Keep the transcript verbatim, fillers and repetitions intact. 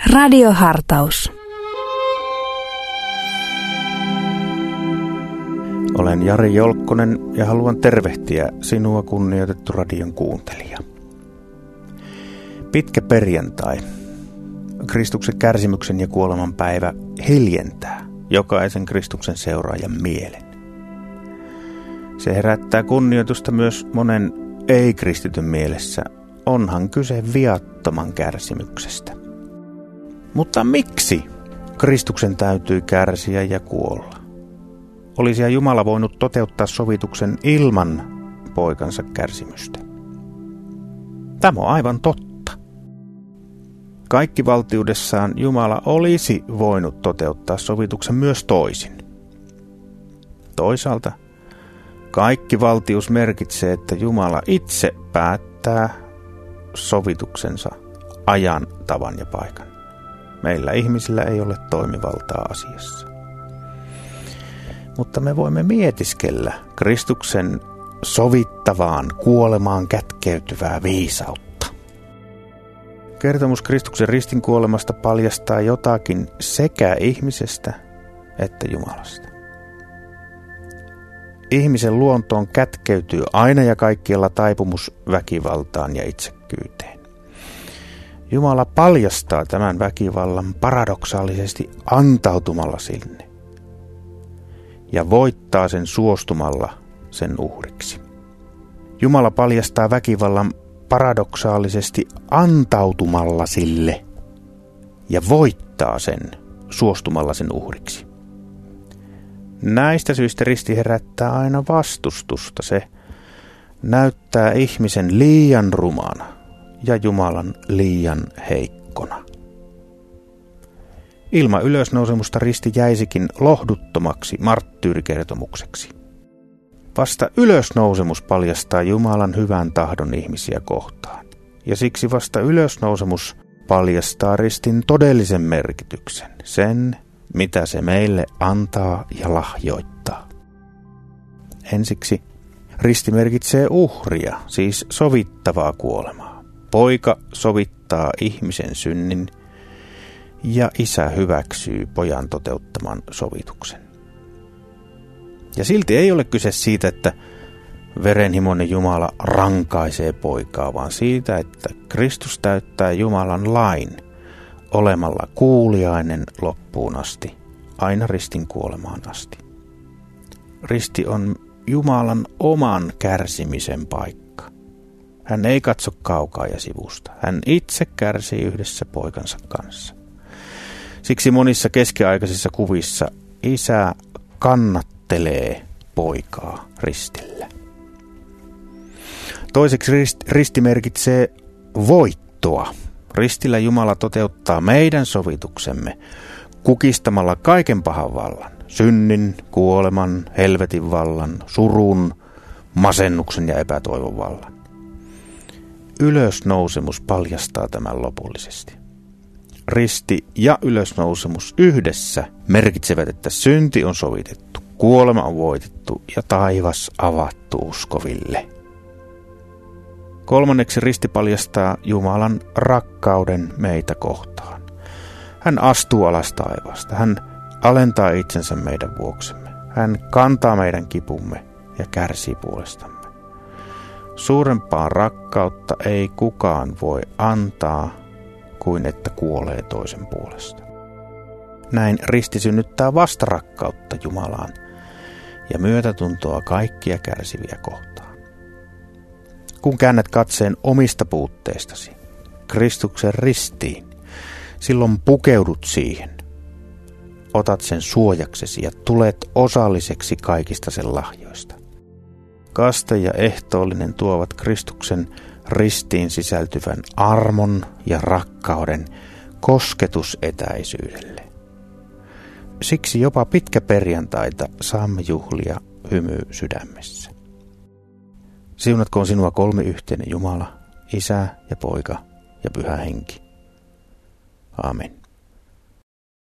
Radiohartaus. Olen Jari Jolkkonen ja haluan tervehtiä sinua, kunnioitettu radion kuuntelija. Pitkä perjantai, Kristuksen kärsimyksen ja kuoleman päivä hiljentää jokaisen Kristuksen seuraajan mielen. Se herättää kunnioitusta myös monen ei-kristityn mielessä, onhan kyse viattoman kärsimyksestä. Mutta miksi Kristuksen täytyy kärsiä ja kuolla? Olisi Jumala voinut toteuttaa sovituksen ilman poikansa kärsimystä. Tämä on aivan totta. Kaikki valtiudessaan Jumala olisi voinut toteuttaa sovituksen myös toisin. Toisaalta kaikki valtius merkitsee, että Jumala itse päättää sovituksensa ajan, tavan ja paikan. Meillä ihmisillä ei ole toimivaltaa asiassa. Mutta me voimme mietiskellä Kristuksen sovittavaan kuolemaan kätkeytyvää viisautta. Kertomus Kristuksen ristin kuolemasta paljastaa jotakin sekä ihmisestä että Jumalasta. Ihmisen luontoon kätkeytyy aina ja kaikkialla taipumus väkivaltaan ja itsekkyyteen. Jumala paljastaa tämän väkivallan paradoksaalisesti antautumalla sinne ja voittaa sen suostumalla sen uhriksi. Jumala paljastaa väkivallan paradoksaalisesti antautumalla sille ja voittaa sen suostumalla sen uhriksi. Näistä syistä risti herättää aina vastustusta. Se näyttää ihmisen liian rumana ja Jumalan liian heikkona. Ilman ylösnousemusta risti jäisikin lohduttomaksi marttyyrikertomukseksi. Vasta ylösnousemus paljastaa Jumalan hyvän tahdon ihmisiä kohtaan. Ja siksi vasta ylösnousemus paljastaa ristin todellisen merkityksen, sen mitä se meille antaa ja lahjoittaa. Ensiksi risti merkitsee uhria, siis sovittavaa kuolemaa. Poika sovittaa ihmisen synnin ja isä hyväksyy pojan toteuttaman sovituksen. Ja silti ei ole kyse siitä, että verenhimoinen Jumala rankaisee poikaa, vaan siitä, että Kristus täyttää Jumalan lain olemalla kuuliainen loppuun asti, aina ristin kuolemaan asti. Risti on Jumalan oman kärsimisen paikka. Hän ei katso kaukaa ja sivusta. Hän itse kärsii yhdessä poikansa kanssa. Siksi monissa keskiaikaisissa kuvissa isä kannattelee poikaa ristillä. Toiseksi risti merkitsee voittoa. Ristillä Jumala toteuttaa meidän sovituksemme kukistamalla kaiken pahan vallan, synnin, kuoleman, helvetin vallan, surun, masennuksen ja epätoivon vallan. Ylösnousemus paljastaa tämän lopullisesti. Risti ja ylösnousemus yhdessä merkitsevät, että synti on sovitettu, kuolema on voitettu ja taivas avattu uskoville. Kolmanneksi risti paljastaa Jumalan rakkauden meitä kohtaan. Hän astuu alas taivaasta. Hän alentaa itsensä meidän vuoksemme. Hän kantaa meidän kipumme ja kärsii puolestamme. Suurempaa rakkautta ei kukaan voi antaa kuin että kuolee toisen puolesta. Näin risti synnyttää vastarakkautta Jumalaan ja myötätuntoa kaikkia kärsiviä kohtaan. Kun käännät katseen omista puutteistasi Kristuksen ristiin, silloin pukeudut siihen. Otat sen suojaksesi ja tulet osalliseksi kaikista sen lahjoista. Kaste ja ehtoollinen tuovat Kristuksen ristiin sisältyvän armon ja rakkauden kosketusetäisyydelle. Siksi jopa pitkä perjantaita saamme juhlia hymy sydämessä. Siunatkoon sinua kolmiyhteinen Jumala, Isä ja Poika ja Pyhä Henki. Aamen.